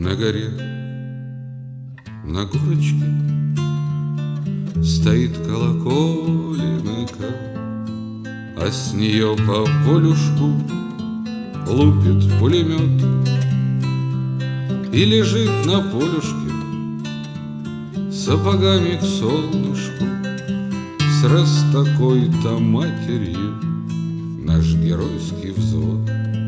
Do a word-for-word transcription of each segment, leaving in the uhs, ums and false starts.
На горе, на горочке стоит колоколенка, а с нее по полюшку лупит пулемет. И лежит на полюшке сапогами к солнышку с раз такой-то матерью наш геройский взвод.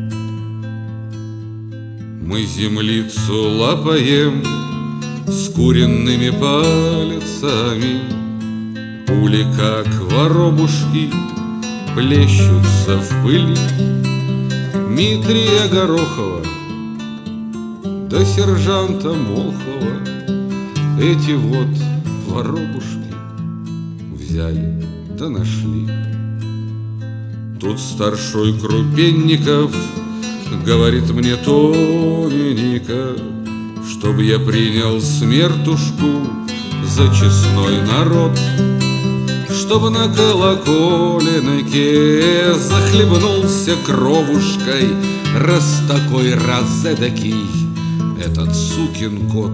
Мы землицу лапаем с куренными пальцами, пули, как воробушки, плещутся в пыли. Митрия Горохова да сержанта Молхова эти вот воробушки взяли да нашли. Тут старшой Крупенников говорит мне тоненько, чтоб я принял смертушку за честной народ, чтоб на колоколенке захлебнулся кровушкой раз такой, раз эдакий этот сукин кот.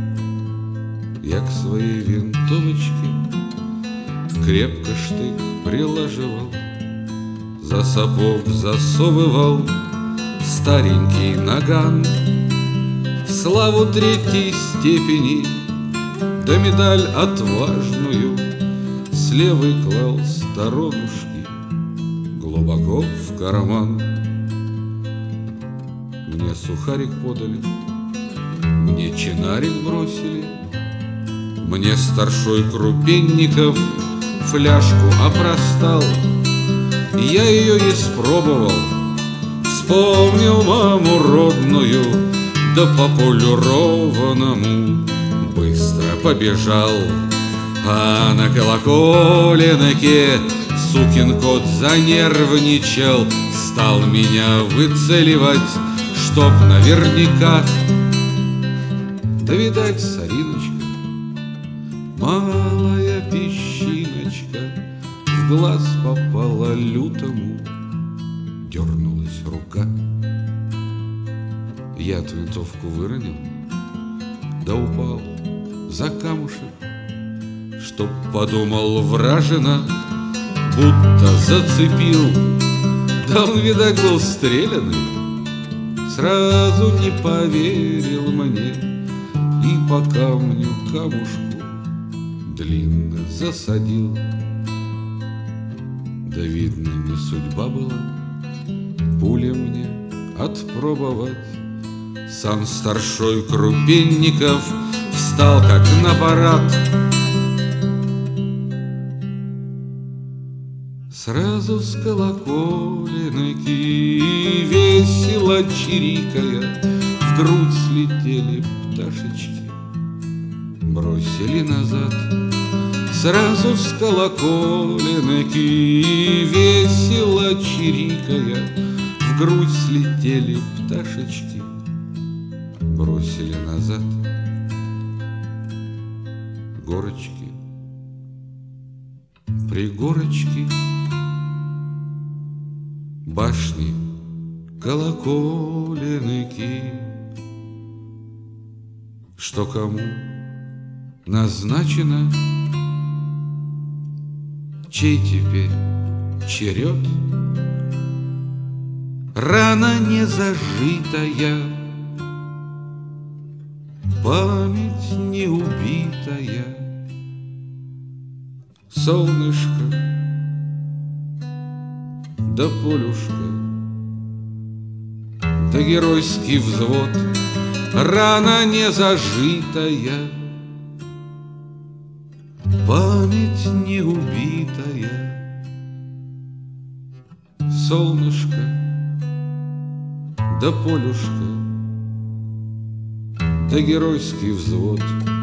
Я к своей винтовочке крепко штык приложивал, за сапог засовывал старенький наган, славу третьей степени да медаль отважную с левой клал сторонушки глубоко в карман. Мне сухарик подали, мне чинарик бросили, мне старшой Крупенников фляжку опростал. Я ее испробовал, вспомнил маму родную, да по полированному быстро побежал. А на колоколенке сукин кот занервничал, стал меня выцеливать, чтоб наверняка. Да, видать, сориночка, малая песчиночка, в глаз попала лютому, дернулась рука. Я винтовку выронил, да упал за камушек, чтоб подумал вражина, будто зацепил. Да он, видать, был стрелянный, сразу не поверил мне и по камню камушку длинно засадил. Да, видно, не судьба была пуля мне отпробовать. Сам старшой Крупенников встал как на парад, сразу с колоколенки весело чирикая в грудь слетели пташечки, бросили назад. Сразу с колоколенки весело чирикая в грудь слетели пташечки, бросили назад. Горочки, пригорочки, башни, колоколенки, что кому назначено, чей теперь черед? Рана не зажитая, память не убитая, солнышко да полюшка, да геройский взвод. Рана не зажитая, память не убитая, солнышко да полюшка, да геройский взвод.